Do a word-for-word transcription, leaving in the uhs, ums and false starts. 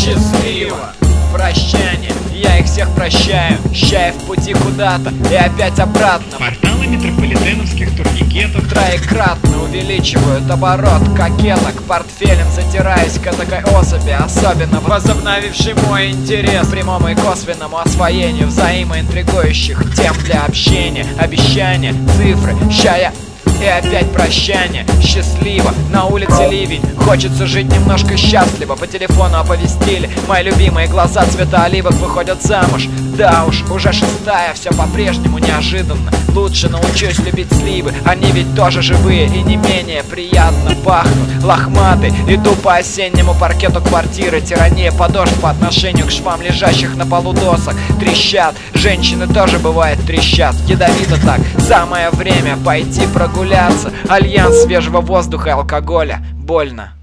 счастливо. Прощание, я их всех прощаю, щая в пути куда-то и опять обратно. Порталы метрополитеновских турникетов Троекратно увеличивают оборот кокеток, портфелем затираясь к этой особи, особенно возобновивший мой интерес к прямому и косвенному освоению взаимоинтригующих тем для общения. Обещания, цифры, щая и опять прощание. Счастливо, на улице ливень, хочется жить немножко счастливо. По телефону оповестили, мои любимые глаза цвета оливок выходят замуж. Да уж, уже шестая, все по-прежнему неожиданно. Лучше научусь любить сливы, они ведь тоже живые и не менее приятно пахнут. Лохматый, иду по осеннему паркету квартиры. Тирания подошв по отношению к швам лежащих на полу досок. Трещат, женщины тоже бывает трещат. Ядовито так, самое время пойти прогуляться. Альянс свежего воздуха и алкоголя. Больно.